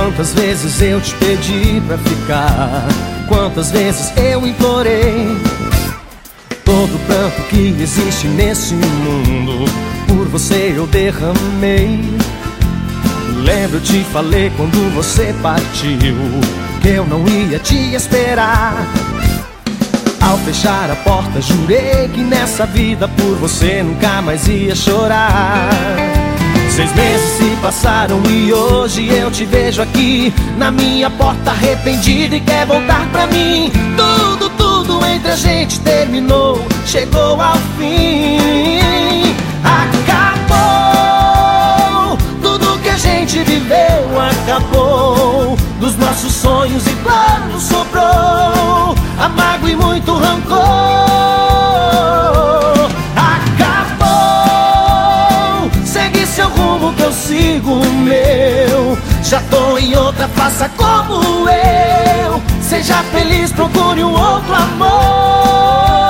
Quantas vezes eu te pedi pra ficar, quantas vezes eu implorei. Todo o pranto que existe nesse mundo, por você eu derramei. Lembro, eu te falei quando você partiu, que eu não ia te esperar. Ao fechar a porta jurei que nessa vida por você nunca mais ia chorar. 6 meses se passaram e hoje eu te vejo aqui na minha porta arrependido e quer voltar pra mim. Tudo entre a gente terminou, chegou ao fim. Acabou, tudo que a gente viveu acabou. Dos nossos sonhos e planos sobrou amargo e muito rancor. Acabou, segue seu rumo que eu sigo o meu. Já tô em outra, faça como eu. Seja feliz, procure um outro amor.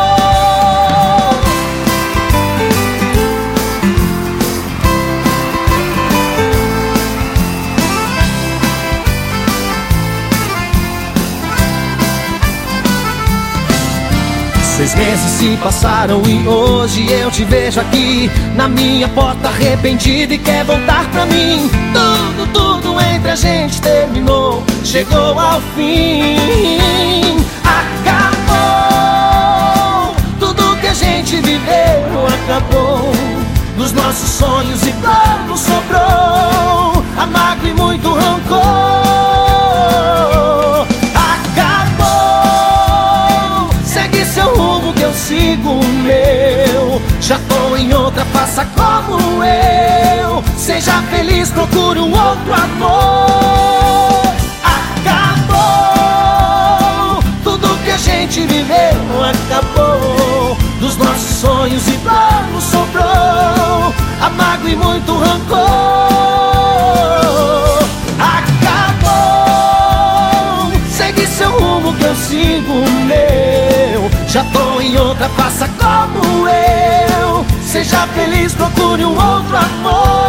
6 meses se passaram e hoje eu te vejo aqui na minha porta arrependido e quer voltar pra mim. Tudo entre a gente terminou, chegou ao fim. Acabou, tudo que a gente viveu acabou. Dos nossos sonhos e planos sobrou amargo e muito rancor. Sigo o meu, já tô em outra, faça como eu. Seja feliz, procure um outro amor. Acabou, tudo que a gente viveu acabou. Dos nossos sonhos e planos sobrou amargo e muito rancor. Acabou, segue seu rumo que eu sigo o meu. Já tô em outra, faça como eu. Seja feliz, procure um outro amor.